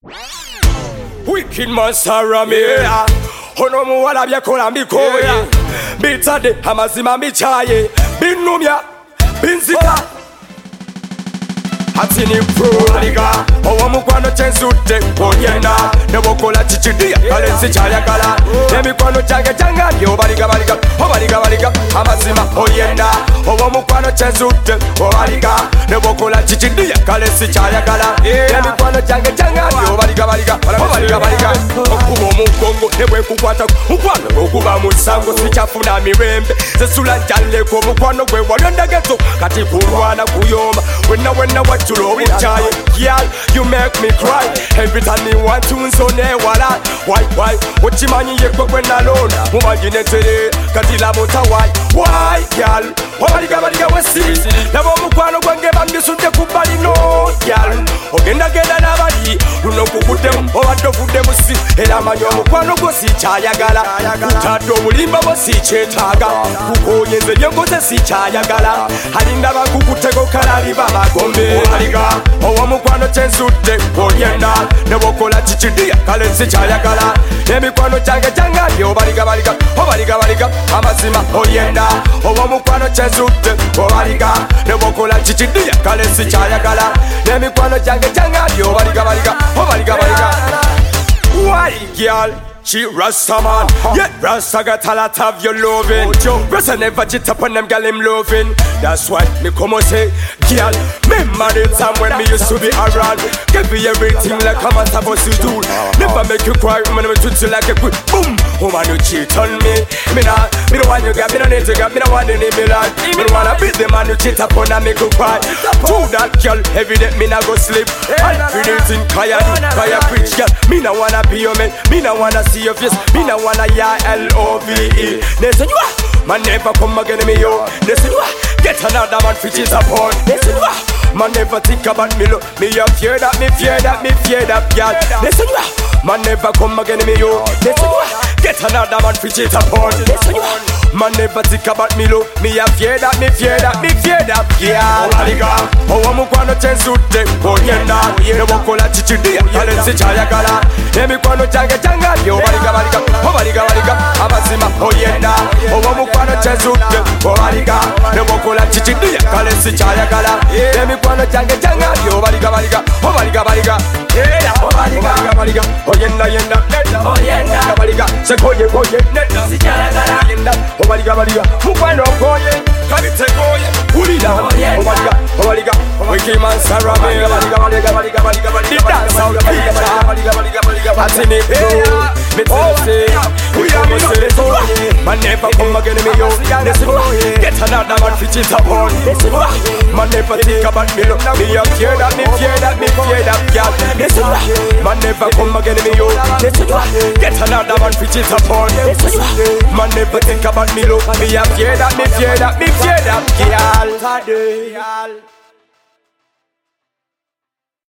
Wicked man Saramia Ono muwala byakola mbikoye Bitade amazima michaye Binumya Binzika Hatini pro aliga Owa mukwano chensute Onyena Newokola chichidia Kalensi chayagala Nemikwano change changa Yo baliga baliga Obaliga baliga Amazima oyena Owa mukwano chensute Obaliga Newokola chichidia Kalensi chayagala Nemikwano change changa Yo baliga baliga Obaliga baliga Okuba omugongo Newe kukwata Mukwano okuba musango Sichafuna mirembe Zesula njaleko Mukwano gwe waliondageto Kati kurwana kuyoma Wena Chulo with chai, girl, you make me cry. Every time you want to so ne wala. Why? What you money you go when alone? Woman you need today, Katila Mota why, girl? Obaliga wesi. Never mukwano gwange bambisunde kubali no, girl. Ogenda genda nabali, luno kukudem, owadofudem si. Era manyo mukwano go si chayagala. Utado bulimba bo si chetaga. Kuko yenze yengoze si chayagala. Halinda bakukutego kalali baba gombe. Owa mukwano chensute Oyena Newokola chichidia Kalensi chayagala Nemikwano change changa Yo baliga baliga Obaliga baliga Amazima oyena Owa mukwano chensute Obaliga Newokola chichidia Kalensi chayagala Nemikwano change changa Yo baliga baliga Obaliga baliga Why girl? She Rasta man, yet Rasta got a lot of your loving. Rasta never jit up on them gal him loving. That's why me come and say, girl, remember the time when me used to be around. Give me everything like I'm supposed to do. Never make you cry when I treat you like a quick boom. Woman you cheat on me, me don't want you got me don't need to got me don't want any me like. Me don't wanna beat the man who cheat upon and make you cry. To that girl, every day me not go sleep. I'm feeling kaya preach girl. Me not wanna be your man, me not wanna see your face, me no wanna ya L-O-V-E. Listen you man never come again me yo. Listen you get another man for cheat upon. Listen you man never think about me look. Me a fear that, me fear that girl. Listen you man never come again me yo. Listen you get another man for cheat upon. Listen you man never think about me look. Me a fear that, me fear that girl. Obaliga Owa mukwano chensute Oyena Newokola chichidia Kalensi chayagala Nemikwano change changa Yo Obaliga Amazima oyena Owa mukwano chensute Obaliga Newokola chichidia Kalensi chayagala Nemikwano change changa Yo Obaliga oyena Obaliga sekoye neta si chayagala yenda Obaliga mukwano koye kabite koye ulida Obaliga Wicked man Saramia the dance out of picture Hatini me tell say we are me say man never come again me yo. Listen get another man for cheat upon. Listen man never think about me look. Me a fear that girl. Listen man never come again me yo. Listen get another man for cheat upon. Listen man never think about me look. Me a fear that girl.